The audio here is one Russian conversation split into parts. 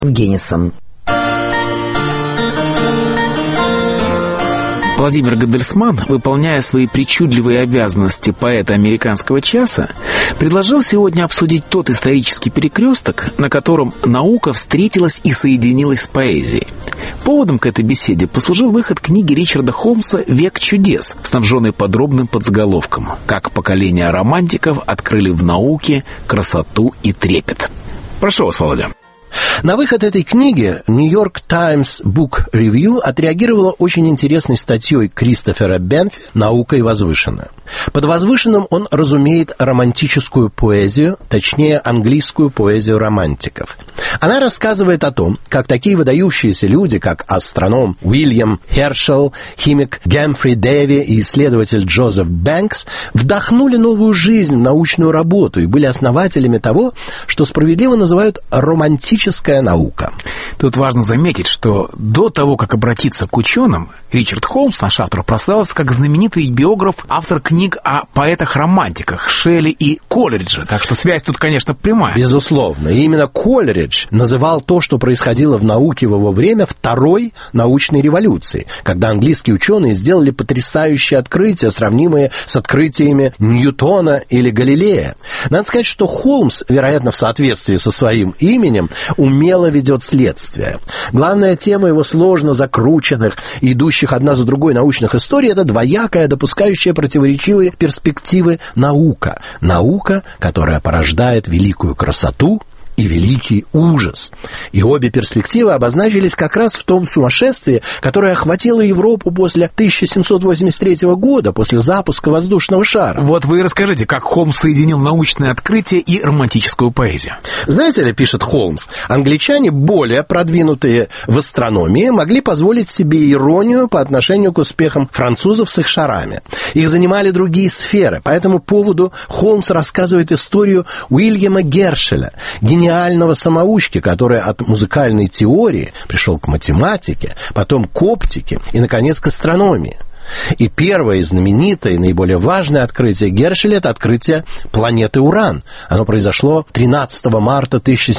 Геннисом. Владимир Гандельсман, выполняя свои причудливые обязанности поэта американского часа, предложил сегодня обсудить тот исторический перекресток, на котором наука встретилась и соединилась с поэзией. Поводом к этой беседе послужил выход книги Ричарда Холмса «Век чудес», снабженной подробным подзаголовком «Как поколение романтиков открыли в науке красоту и трепет». Прошу вас, Володя. На выход этой книги New York Times Book Review отреагировала очень интересной статьей Кристофера Бенфи «Наука и возвышенное». Под возвышенным он разумеет романтическую поэзию, точнее английскую поэзию романтиков. Она рассказывает о том, как такие выдающиеся люди, как астроном Уильям Хершел, химик Гэмфри Дэви и исследователь Джозеф Бэнкс вдохнули новую жизнь в научную работу и были основателями того, что справедливо называют романтическая наука. Тут важно заметить, что до того, как обратиться к ученым, Ричард Холмс, наш автор, прославился как знаменитый биограф, автор книг о поэтах-романтиках Шелли и Колериджа. Так что связь тут, конечно, прямая. Безусловно. И именно Колеридж называл то, что происходило в науке в его время, второй научной революцией, когда английские ученые сделали потрясающие открытия, сравнимые с открытиями Ньютона или Галилея. Надо сказать, что Холмс, вероятно, в соответствии со своим именем, умело ведет следствие. Главная тема его сложно закрученных и идущих одна за другой научных историй — это двоякая, допускающая противоречивые перспективы наука. Наука, которая порождает великую красоту и великий ужас. И обе перспективы обозначились как раз в том сумасшествии, которое охватило Европу после 1783 года, после запуска воздушного шара. Вот вы и расскажите, как Холмс соединил научное открытие и романтическую поэзию. Знаете ли, пишет Холмс, англичане, более продвинутые в астрономии, могли позволить себе иронию по отношению к успехам французов с их шарами. Их занимали другие сферы. По этому поводу Холмс рассказывает историю Уильяма Гершеля, гениального самоучки, который от музыкальной теории пришел к математике, потом к оптике и, наконец, к астрономии. И первое, знаменитое, наиболее важное открытие Гершеля — это открытие планеты Уран. Оно произошло 13 марта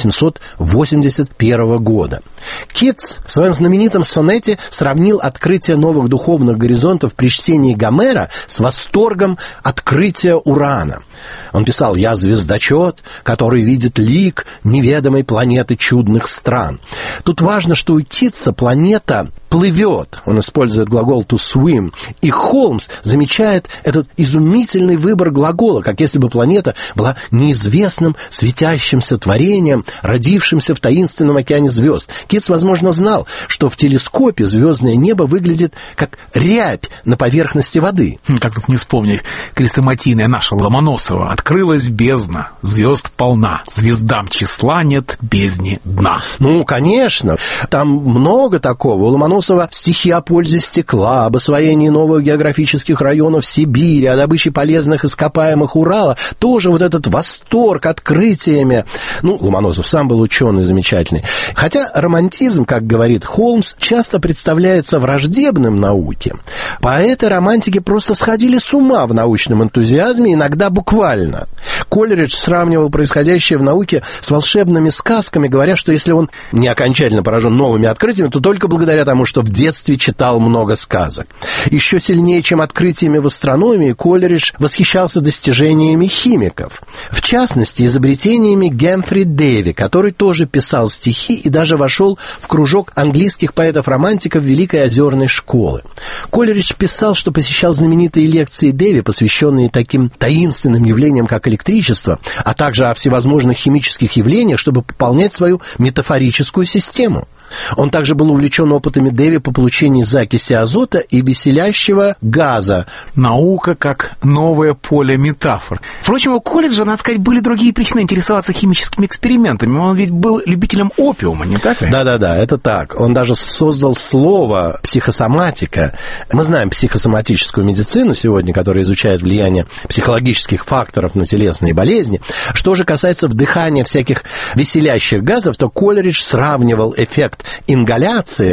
1781 года. Китс в своем знаменитом сонете сравнил открытие новых духовных горизонтов при чтении Гомера с восторгом открытия Урана. Он писал: «Я звездочет, который видит лик неведомой планеты чудных стран». Тут важно, что у Китса планета плывет. Он использует глагол to swim. И Холмс замечает этот изумительный выбор глагола, как если бы планета была неизвестным светящимся творением, родившимся в таинственном океане звезд. Китс, возможно, знал, что в телескопе звездное небо выглядит как рябь на поверхности воды. Как тут не вспомнить хрестоматийная наша Ломоносова: «Открылась бездна, звезд полна, звездам числа нет, бездне дна». Ну, конечно, там много такого. У Ломоносова стихи о пользе стекла, об освоении новых географических районов Сибири, о добыче полезных ископаемых Урала. Тоже вот этот восторг открытиями. Ну, Ломоносов сам был ученый замечательный. Хотя романтизм, как говорит Холмс, часто представляется враждебным науке. Поэты-романтики просто сходили с ума в научном энтузиазме, иногда буквально. Колеридж сравнивал происходящее в науке с волшебными сказками, говоря, что если он не окончательно поражен новыми открытиями, то только благодаря тому, что в детстве читал много сказок. Еще сильнее, чем открытиями в астрономии, Колеридж восхищался достижениями химиков. В частности, изобретениями Гэмфри Дэви, который тоже писал стихи и даже вошел в кружок английских поэтов-романтиков Великой озерной школы. Колеридж писал, что посещал знаменитые лекции Дэви, посвященные таким таинственным явлениям, как электричество, а также о всевозможных химических явлениях, чтобы пополнять свою метафорическую систему. Он также был увлечен опытами Дэви по получению закиси азота и веселящего газа. Наука как новое поле метафор. Впрочем, у Колледжа, надо сказать, были другие причины интересоваться химическими экспериментами. Он ведь был любителем опиума, не так ли? Да, это так. Он даже создал слово «психосоматика». Мы знаем психосоматическую медицину сегодня, которая изучает влияние психологических факторов на телесные болезни. Что же касается вдыхания всяких веселящих газов, то Колеридж сравнивал эффект ингаляции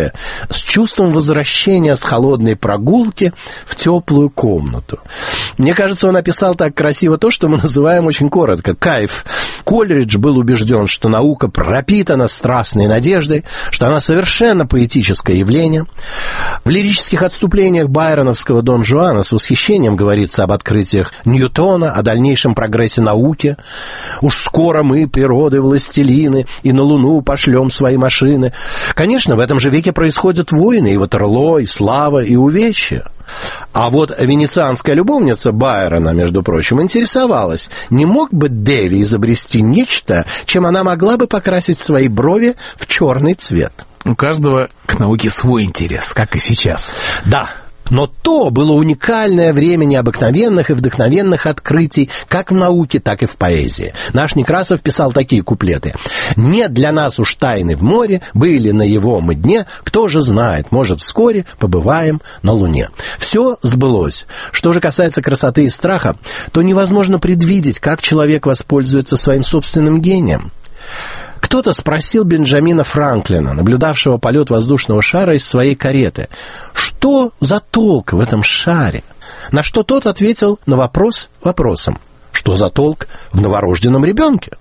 с чувством возвращения с холодной прогулки в теплую комнату. Мне кажется, он описал так красиво то, что мы называем очень коротко кайф. Кольридж был убежден, что наука пропитана страстной надеждой, что она совершенно поэтическое явление. В лирических отступлениях байроновского Дон Жуана с восхищением говорится об открытиях Ньютона, о дальнейшем прогрессе науки. «Уж скоро мы, природы властелины, и на Луну пошлем свои машины». Конечно, в этом же веке происходят войны, и Ватерлоо, и слава, и увечья. А вот венецианская любовница Байрона, между прочим, интересовалась, не мог бы Деви изобрести нечто, чем она могла бы покрасить свои брови в черный цвет. У каждого к науке свой интерес, как и сейчас. Да. Но то было уникальное время необыкновенных и вдохновенных открытий как в науке, так и в поэзии. Наш Некрасов писал такие куплеты. «Нет для нас уж тайны в море, были на его мы дне, кто же знает, может, вскоре побываем на Луне». Все сбылось. Что же касается красоты и страха, то невозможно предвидеть, как человек воспользуется своим собственным гением. Кто-то спросил Бенджамина Франклина, наблюдавшего полет воздушного шара из своей кареты, что за толк в этом шаре? На что тот ответил на вопрос вопросом. Что за толк в новорожденном ребенке?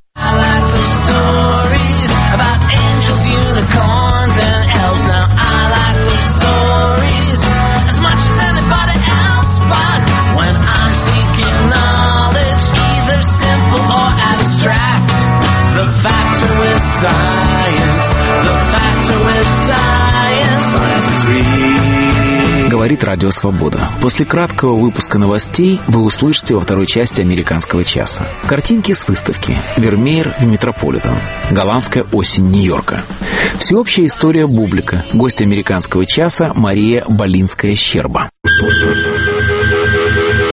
Говорит Радио Свобода. После краткого выпуска новостей вы услышите во второй части «Американского часа» картинки с выставки «Вермеер в Метрополитен. Голландская осень Нью-Йорка». Всеобщая история бублика. Гость «Американского часа» Мария Болинская-Щерба.